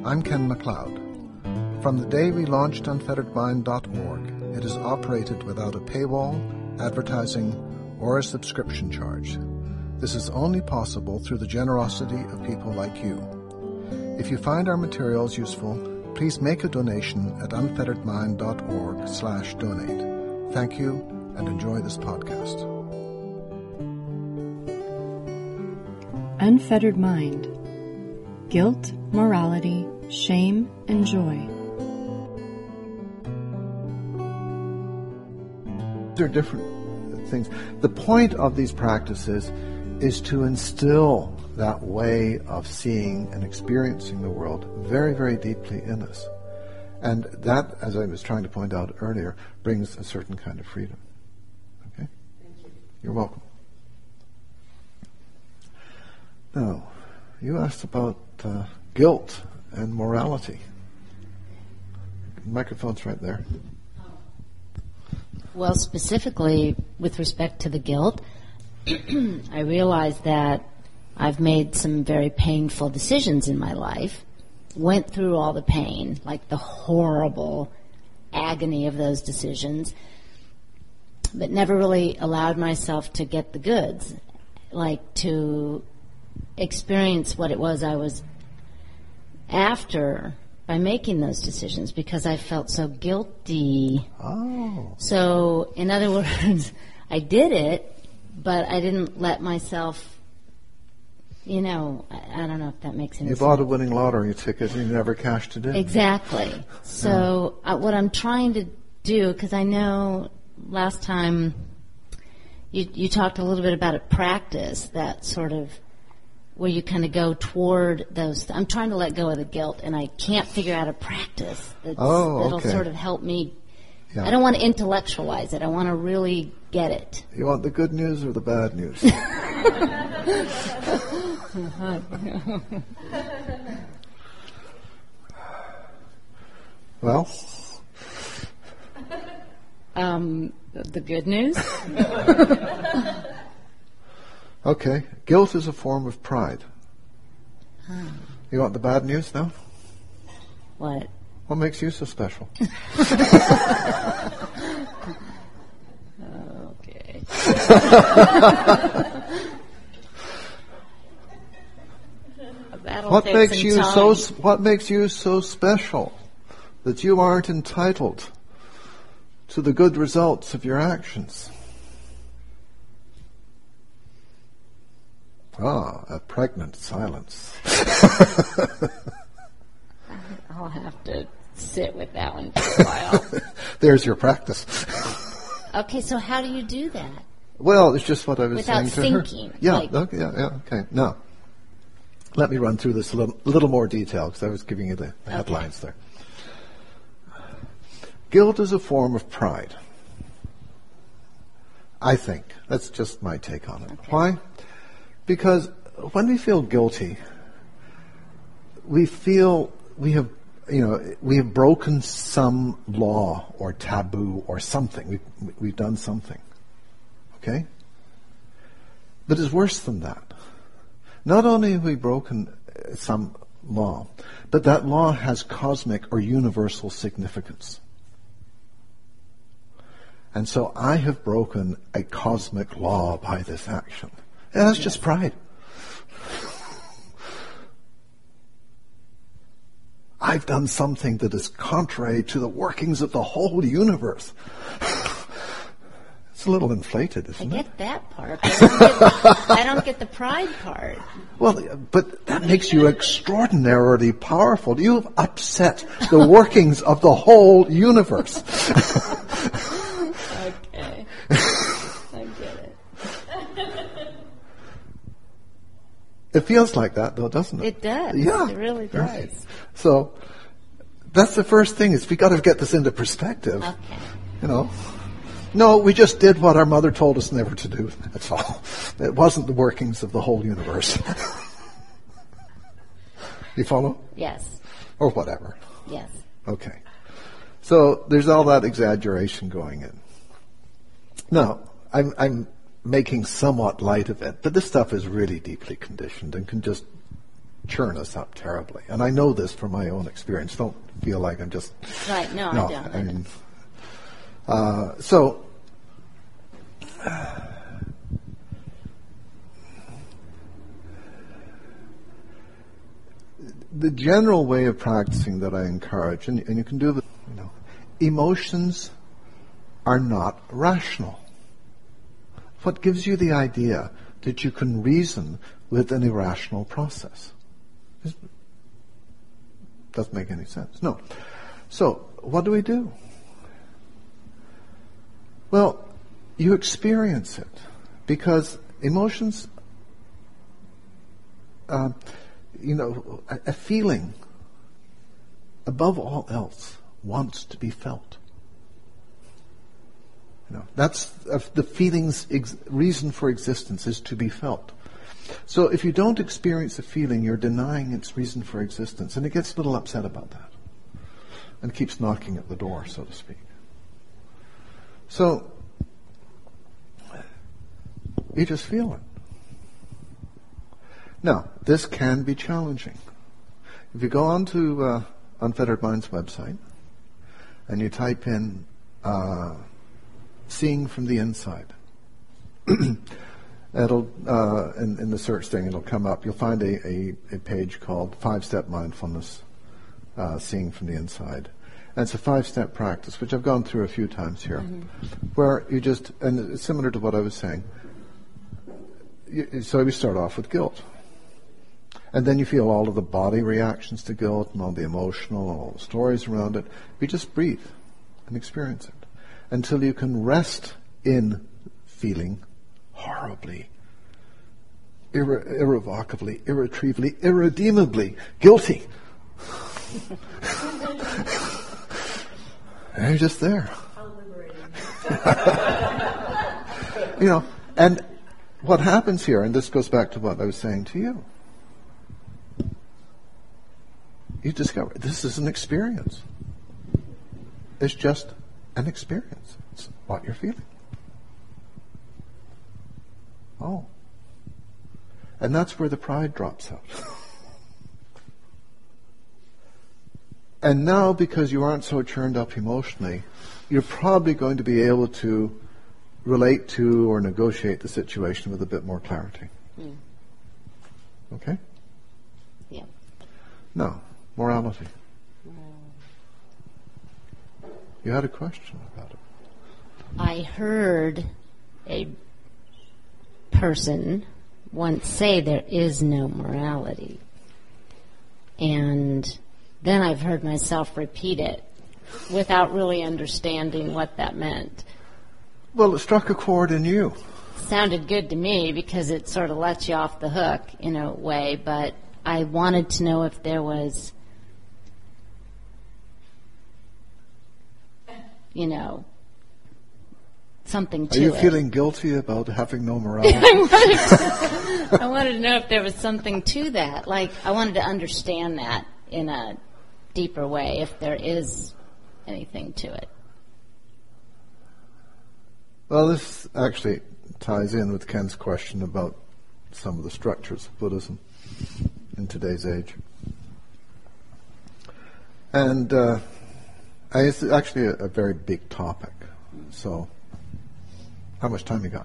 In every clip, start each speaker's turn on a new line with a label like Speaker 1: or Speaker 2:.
Speaker 1: I'm Ken MacLeod. From the day we launched unfetteredmind.org, it is operated without a paywall, advertising, or a subscription charge. This is only possible through the generosity of people like you. If you find our materials useful, please make a donation at unfetteredmind.org/donate. Thank you, and enjoy this podcast.
Speaker 2: Unfettered Mind. Guilt, morality, shame, and joy.
Speaker 1: These are different things. The point of these practices is to instill that way of seeing and experiencing the world very, very deeply in us. And that, as I was trying to point out earlier, brings a certain kind of freedom. Okay?
Speaker 3: Thank you.
Speaker 1: You're welcome. Now, you asked about guilt and morality. The microphone's right there.
Speaker 3: Well, specifically with respect to the guilt, I realize that I've made some very painful decisions in my life, went through all the pain, like the horrible agony of those decisions, but never really allowed myself to get the goods, like to experience what it was I was after by making those decisions, because I felt so guilty.
Speaker 1: Oh.
Speaker 3: So, in other words, I did it, but I didn't let myself, I don't know if that makes any sense.
Speaker 1: You bought a winning lottery ticket and you never cashed it in.
Speaker 3: Exactly. So what I'm trying to do, because I know last time you talked a little bit about a practice that sort of where you kind of go toward those. I'm trying to let go of the guilt, and I can't figure out a practice that'll sort of help me. Yeah. I don't want to intellectualize it. I want to really get it.
Speaker 1: You want the good news or the bad news? Well?
Speaker 3: The good news?
Speaker 1: Okay. Guilt is a form of pride. You want the bad news now?
Speaker 3: What?
Speaker 1: What makes you so special?
Speaker 3: Okay.
Speaker 1: What makes you so special that you aren't entitled to the good results of your actions? A pregnant silence.
Speaker 3: I'll have to sit with that one for a while.
Speaker 1: There's your practice.
Speaker 3: Okay, so how do you do that?
Speaker 1: Well, it's just what I was saying to her.
Speaker 3: Without thinking.
Speaker 1: Yeah, okay. Now, let me run through this a little more detail, because I was giving you the headlines there. Guilt is a form of pride. I think. That's just my take on it.
Speaker 3: Okay.
Speaker 1: Why? Because when we feel guilty, we feel we have broken some law or taboo or something. We've done something. Okay? But it's worse than that. Not only have we broken some law, but that law has cosmic or universal significance. And so I have broken a cosmic law by this action. And that's just pride. I've done something that is contrary to the workings of the whole universe. It's a little inflated, isn't it?
Speaker 3: I get that part. But I don't get the pride part.
Speaker 1: Well, but that makes you extraordinarily powerful. You have upset the workings of the whole universe.
Speaker 3: Okay. I get it.
Speaker 1: It feels like that, though, doesn't it?
Speaker 3: It does.
Speaker 1: Yeah.
Speaker 3: It really does.
Speaker 1: Right. So that's the first thing, is we got to get this into perspective.
Speaker 3: Okay.
Speaker 1: No, we just did what our mother told us never to do. That's all. It wasn't the workings of the whole universe. You follow?
Speaker 3: Yes.
Speaker 1: Or whatever.
Speaker 3: Yes.
Speaker 1: Okay. So there's all that exaggeration going in. Now, I'm making somewhat light of it, but this stuff is really deeply conditioned and can just churn us up terribly. And I know this from my own experience. Don't feel like I'm just...
Speaker 3: Right, no, I don't.
Speaker 1: I mean, so... the general way of practicing that I encourage, and you can do this, emotions are not rational. What gives you the idea that you can reason with an irrational process? Doesn't make any sense. No. So, what do? Well, you experience it, because emotions, a feeling, above all else, wants to be felt. That's the feeling's reason for existence, is to be felt. So if you don't experience a feeling, you're denying its reason for existence, and it gets a little upset about that, and keeps knocking at the door, so to speak. So you just feel it. Now, this can be challenging. If you go onto Unfettered Mind's website and you type in seeing from the inside, it'll in the search thing it'll come up. You'll find a page called 5-Step Mindfulness, Seeing from the Inside. And it's a 5-step practice, which I've gone through a few times here, where you just, and it's similar to what I was saying. So we start off with guilt. And then you feel all of the body reactions to guilt and all the emotional and all the stories around it. You just breathe and experience it until you can rest in feeling horribly, irrevocably, irretrievably, irredeemably guilty. And you're just there.
Speaker 4: How liberating.
Speaker 1: And what happens here, and this goes back to what I was saying to you, you discover this is an experience. It's just an experience. It's what you're feeling. Oh. And that's where the pride drops out. And now, because you aren't so churned up emotionally, you're probably going to be able to relate to or negotiate the situation with a bit more clarity. Okay?
Speaker 3: Yeah.
Speaker 1: Now, morality. You had a question about it.
Speaker 3: I heard a person once say there is no morality. And then I've heard myself repeat it without really understanding what that meant.
Speaker 1: Well, it struck a chord in you.
Speaker 3: Sounded good to me because it sort of lets you off the hook in a way, but I wanted to know if there was, something to it.
Speaker 1: Are you feeling guilty about having no morality?
Speaker 3: I wanted to know if there was something to that. Like, I wanted to understand that in a deeper way, if there is anything to it.
Speaker 1: Well, this actually ties in with Ken's question about some of the structures of Buddhism in today's age. And it's actually a very big topic. So, how much time you got?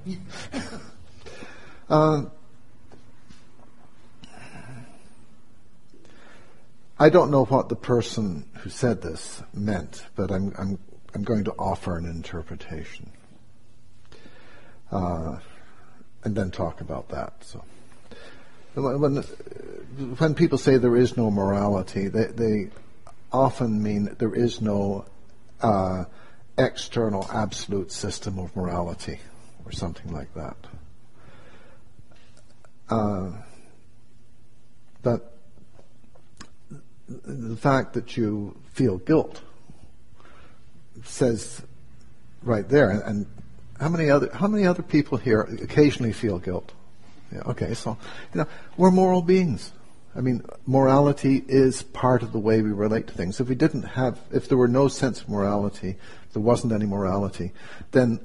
Speaker 1: I don't know what the person who said this meant, but I'm going to offer an interpretation. And then talk about that. So, when people say there is no morality, they often mean there is no external absolute system of morality or something like that. But the fact that you feel guilt says right there, and how many other people here occasionally feel guilt? Yeah, okay, so we're moral beings. I mean, morality is part of the way we relate to things. If there were no sense of morality, if there wasn't any morality, then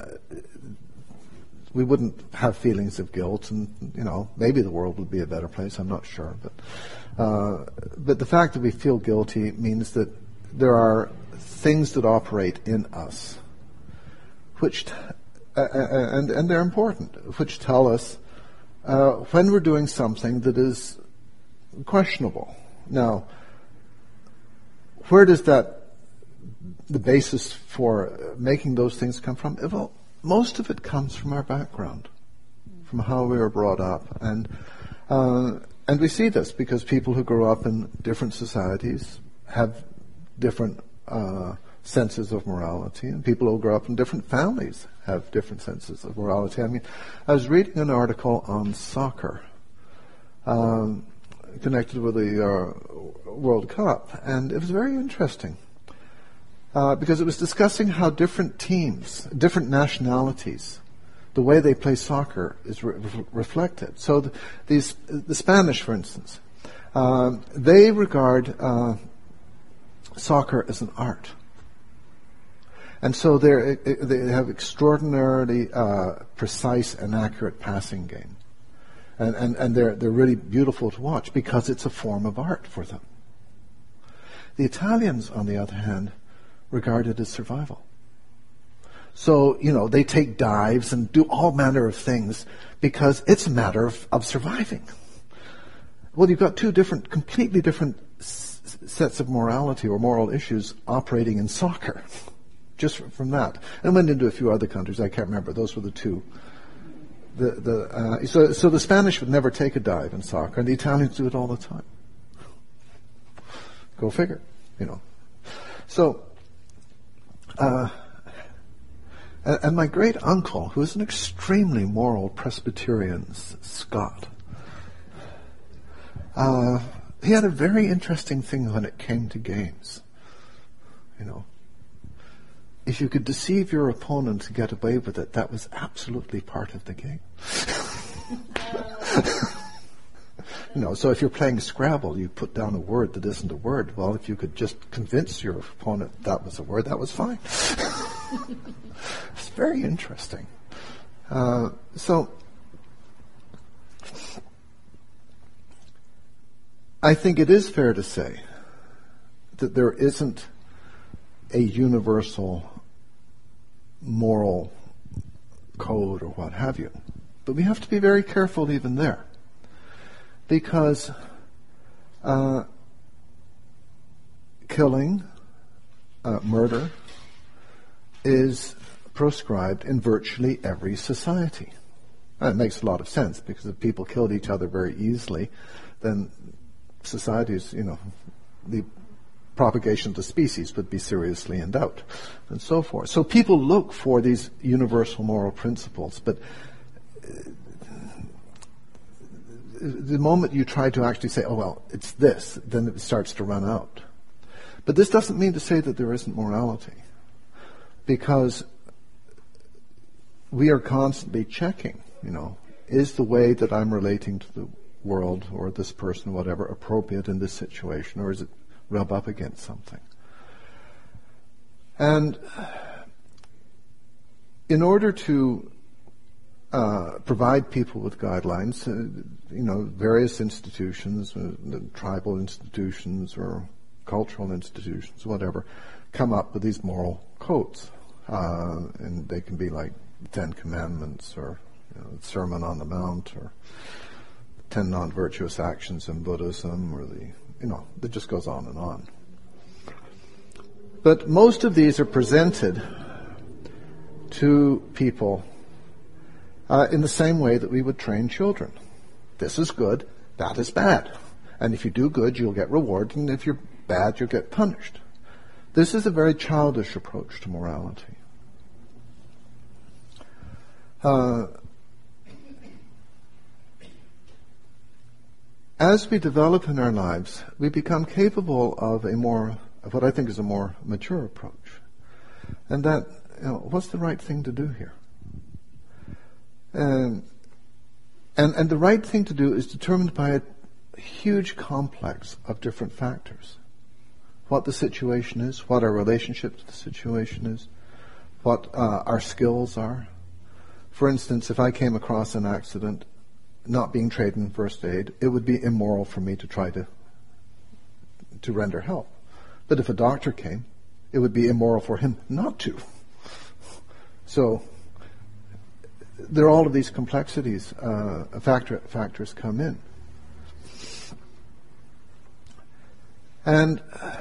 Speaker 1: we wouldn't have feelings of guilt, and maybe the world would be a better place. I'm not sure, but But the fact that we feel guilty means that there are things that operate in us, which, and they're important, which tell us when we're doing something that is questionable. Now, where does the basis for making those things come from? Well, most of it comes from our background, from how we were brought up. And we see this because people who grow up in different societies have different senses of morality, and people who grow up in different families have different senses of morality. I mean, I was reading an article on soccer connected with the World Cup, and it was very interesting because it was discussing how different teams, different nationalities, the way they play soccer is reflected. So the Spanish, for instance, they regard soccer as an art. And so they have extraordinarily precise and accurate passing game. And they're really beautiful to watch because it's a form of art for them. The Italians, on the other hand, regard it as survival. So, they take dives and do all manner of things because it's a matter of surviving. Well, you've got two completely different sets of morality or moral issues operating in soccer, just from that. And went into a few other countries, I can't remember, those were the two. So the Spanish would never take a dive in soccer, and the Italians do it all the time. Go figure, So, and my great uncle, who is an extremely moral Presbyterian Scot, he had a very interesting thing when it came to games. If you could deceive your opponent to get away with it, that was absolutely part of the game. So if you're playing Scrabble, you put down a word that isn't a word. Well, if you could just convince your opponent that was a word, that was fine. It's very interesting. So I think it is fair to say that there isn't a universal moral code or what have you. But we have to be very careful even there. Because killing, murder, is proscribed in virtually every society. And it makes a lot of sense, because if people killed each other very easily, then societies, the propagation of the species would be seriously in doubt, and so forth. So people look for these universal moral principles, but the moment you try to actually say, oh, well, it's this, then it starts to run out. But this doesn't mean to say that there isn't morality, because we are constantly checking, is the way that I'm relating to the world or this person, whatever, appropriate in this situation, or is it rub up against something? And in order to provide people with guidelines, various institutions, tribal institutions or cultural institutions, whatever, come up with these moral codes. And they can be like the Ten Commandments or Sermon on the Mount or 10 non-virtuous actions in Buddhism, or it just goes on and on. But most of these are presented to people in the same way that we would train children. This is good, that is bad. And if you do good, you'll get rewarded, and if you're bad, you'll get punished. This is a very childish approach to morality. As we develop in our lives, we become capable of what I think is a more mature approach. And that, what's the right thing to do here? And the right thing to do is determined by a huge complex of different factors. What the situation is, what our relationship to the situation is, what our skills are. For instance, if I came across an accident, not being trained in first aid, it would be immoral for me to try to to render help. But if a doctor came, it would be immoral for him not to. So there are all of these complexities, factors come in. And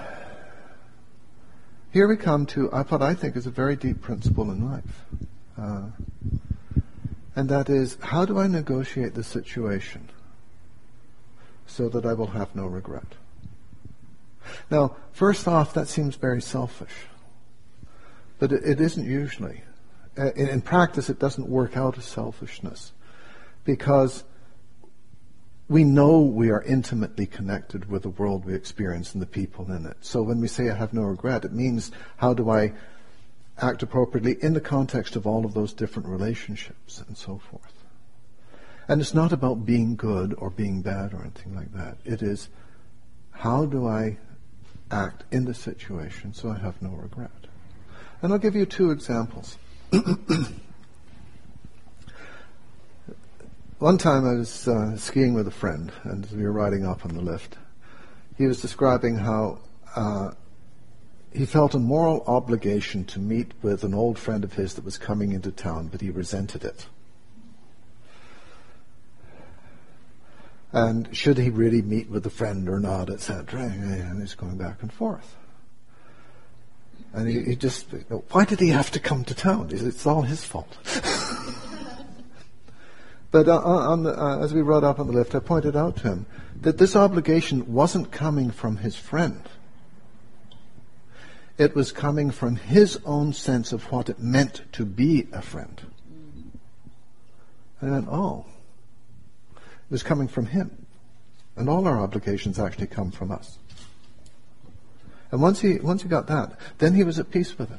Speaker 1: here we come to what I think is a very deep principle in life. And that is, how do I negotiate the situation so that I will have no regret? Now, first off, that seems very selfish. But it isn't usually. In practice, it doesn't work out as selfishness, because we know we are intimately connected with the world we experience and the people in it. So when we say I have no regret, it means how do I act appropriately in the context of all of those different relationships and so forth. And it's not about being good or being bad or anything like that. It is, how do I act in the situation so I have no regret? And I'll give you 2 examples. One time I was skiing with a friend, and as we were riding up on the lift, he was describing how he felt a moral obligation to meet with an old friend of his that was coming into town, but he resented it. And should he really meet with the friend or not, etc. And he's going back and forth. And he just, why did he have to come to town? It's all his fault. But as we rode up on the lift, I pointed out to him that this obligation wasn't coming from his friend. It was coming from his own sense of what it meant to be a friend. And I went, oh. It was coming from him. And all our obligations actually come from us. And once he got that, then he was at peace with it.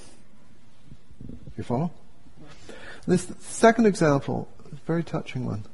Speaker 1: You follow? This second example, a very touching one.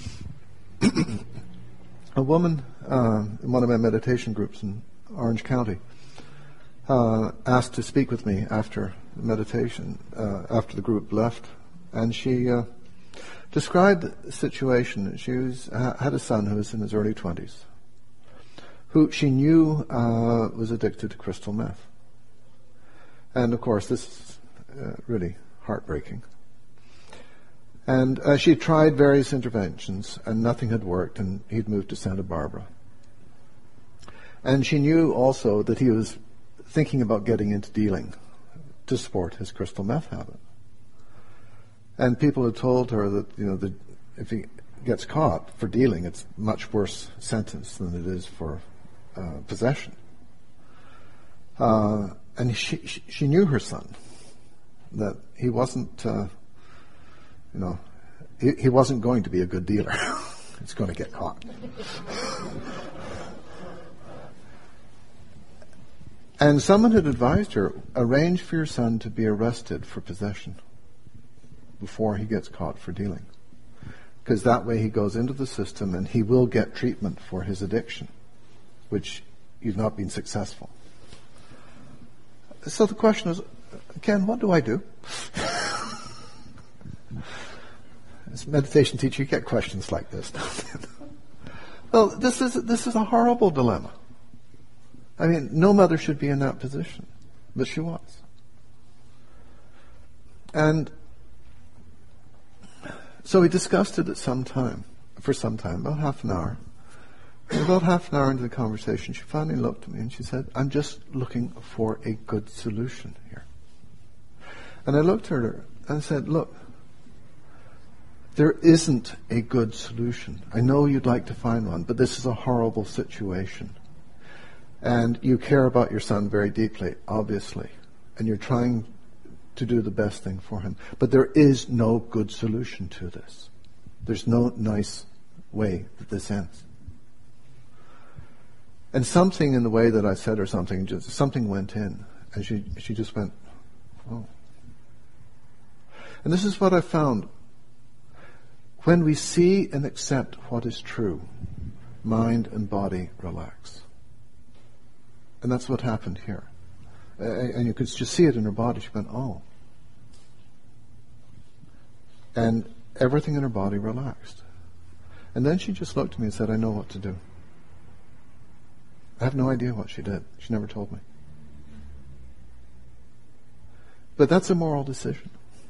Speaker 1: A woman in one of my meditation groups in Orange County asked to speak with me after meditation, after the group left, and she described the situation. She had a son who was in his early 20s, who she knew was addicted to crystal meth. And of course, this is really heartbreaking. And she tried various interventions, and nothing had worked, and he'd moved to Santa Barbara. And she knew also that he was thinking about getting into dealing to support his crystal meth habit. And people had told her that, if he gets caught for dealing, it's a much worse sentence than it is for possession. And she knew her son, that he wasn't, he wasn't going to be a good dealer. He's going to get caught. And someone had advised her, arrange for your son to be arrested for possession before he gets caught for dealing. Because that way he goes into the system and he will get treatment for his addiction, which you've not been successful. So the question is, Ken, what do I do? As a meditation teacher, you get questions like this. Well, this is a horrible dilemma. I mean, no mother should be in that position, but she was. And so we discussed it for some time, about half an hour. And about half an hour into the conversation, she finally looked at me and she said, I'm just looking for a good solution here. And I looked at her and I said, look, there isn't a good solution. I know you'd like to find one, but this is a horrible situation. And you care about your son very deeply, obviously. And you're trying to do the best thing for him. But there is no good solution to this. There's no nice way that this ends. And something in the way that I said or something went in. And she just went, oh. And this is what I found. When we see and accept what is true, mind and body relax. And that's what happened here. And you could just see it in her body. She went, oh. And everything in her body relaxed. And then she just looked at me and said, I know what to do. I have no idea what she did. She never told me. But that's a moral decision.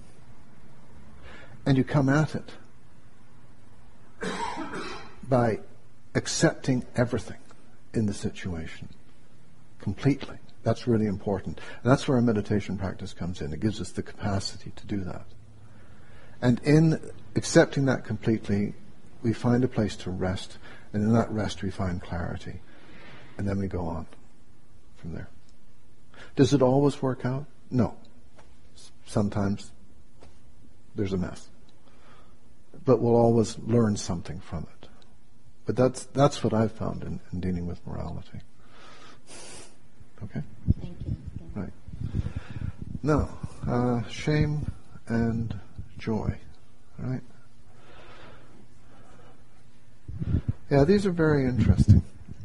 Speaker 1: And you come at it by accepting everything in the situation completely. That's really important. And that's where our meditation practice comes in. It gives us the capacity to do that. And in accepting that completely, we find a place to rest. And in that rest, we find clarity. And then we go on from there. Does it always work out? No. Sometimes there's a mess. But we'll always learn something from it. But that's what I've found in dealing with morality. Okay?
Speaker 3: Thank you.
Speaker 1: Right. Now, shame and joy. Right? Yeah, these are very interesting.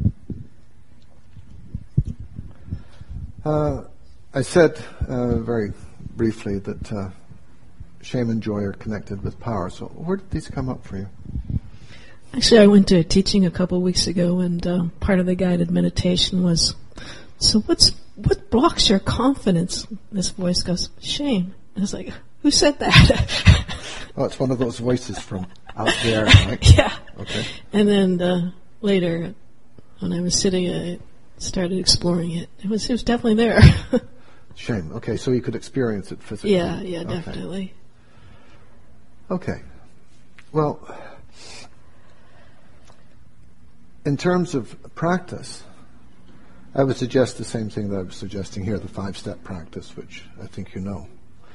Speaker 1: I said very briefly that shame and joy are connected with power. So where did these come up for you?
Speaker 4: Actually, I went to a teaching a couple of weeks ago, and part of the guided meditation was, so what blocks your confidence? This voice goes, shame. And I was like, who said that?
Speaker 1: Oh, it's one of those voices from out there, right?
Speaker 4: Yeah.
Speaker 1: Okay.
Speaker 4: And then later, when I was sitting, I started exploring it. It was definitely there.
Speaker 1: Shame. Okay, so you could experience it physically.
Speaker 4: Yeah,
Speaker 1: Okay.
Speaker 4: definitely.
Speaker 1: Okay. Well, in terms of practice, I would suggest the same thing that I was suggesting here, the 5-step practice, which I think you know.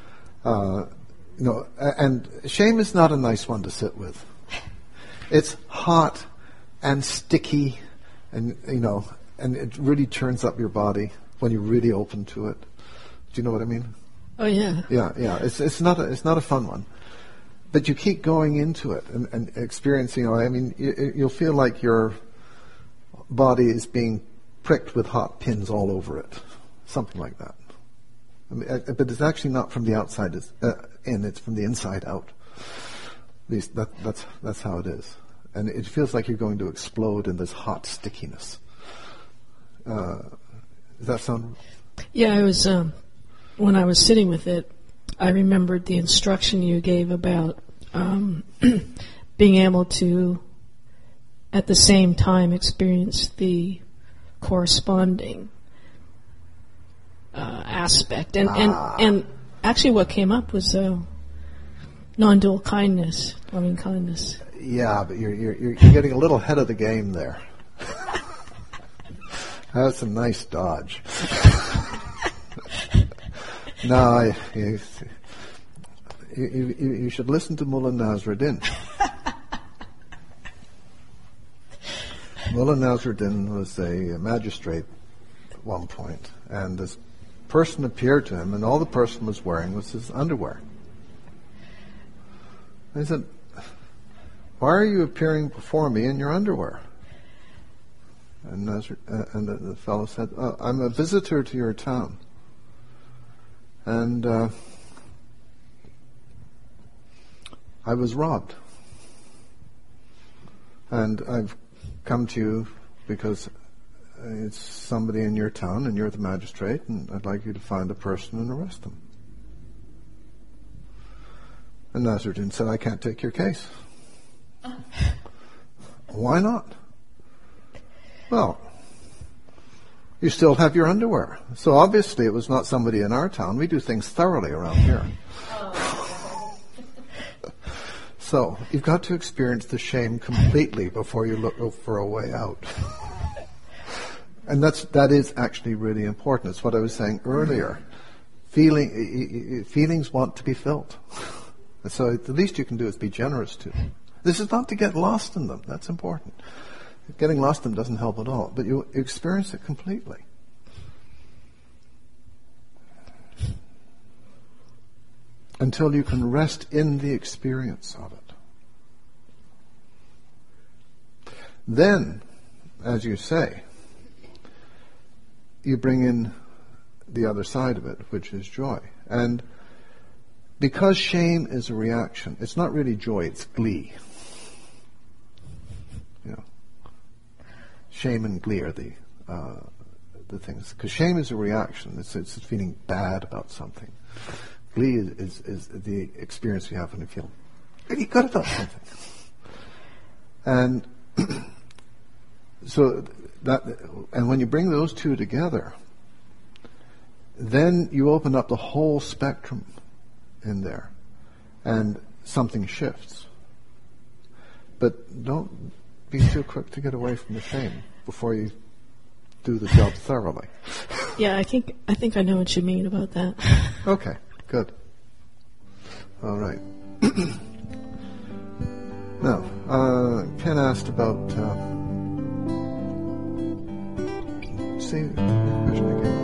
Speaker 1: And shame is not a nice one to sit with. It's hot and sticky, and and it really turns up your body when you're really open to it. Do you know what I mean?
Speaker 4: Oh yeah.
Speaker 1: Yeah. It's not a fun one, but you keep going into it and experiencing. You'll feel like your body is being pricked with hot pins all over it, something like that. But it's actually not from the outside in; it's from the inside out. At least that's how it is, and it feels like you're going to explode in this hot stickiness. Does that sound?
Speaker 4: Yeah, I was when I was sitting with it, I remembered the instruction you gave about being able to, at the same time, experience the corresponding aspect, and actually, what came up was non-dual kindness, loving kindness.
Speaker 1: Yeah, but you're getting a little ahead of the game there. That's a nice dodge. No, you should listen to Mullah Nasruddin. Mullah Nasruddin was a magistrate at one point, and this person appeared to him, and all the person was wearing was his underwear. And he said, "Why are you appearing before me in your underwear?" And the fellow said, "I'm a visitor to your town. And I was robbed. And I've come to you because it's somebody in your town and you're the magistrate, and I'd like you to find the person and arrest them." And Nasruddin said, "I can't take your case." "Why not?" "Well, you still have your underwear. So obviously it was not somebody in our town. We do things thoroughly around here." So you've got to experience the shame completely before you look for a way out. And that is actually really important. It's what I was saying earlier. Feelings want to be felt. So the least you can do is be generous to them. This is not to get lost in them. That's important. Getting lost in them doesn't help at all. But you experience it completely. Until you can rest in the experience of it. Then, as you say, you bring in the other side of it, which is joy. And because shame is a reaction, it's not really joy, it's glee. Shame and glee are the the things. Because shame is a reaction. It's feeling bad about something. Glee is the experience you have when you feel really good about something. And so and when you bring those two together, then you open up the whole spectrum in there, and something shifts. But don't be too quick to get away from the shame before you do the job thoroughly.
Speaker 4: Yeah, I think I know what you mean about that.
Speaker 1: Okay, good. All right. Now, Ken asked about. Say the question again.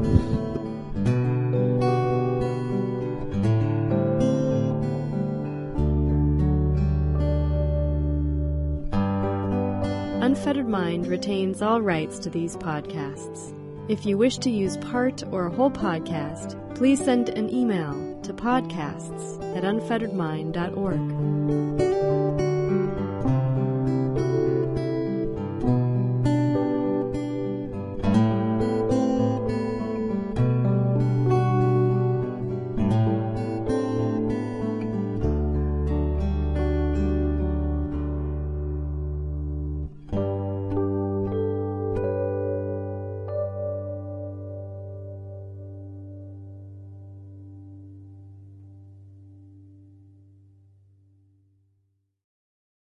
Speaker 2: Unfettered Mind retains all rights to these podcasts. If you wish to use part or a whole podcast, please send an email to podcasts@unfetteredmind.org.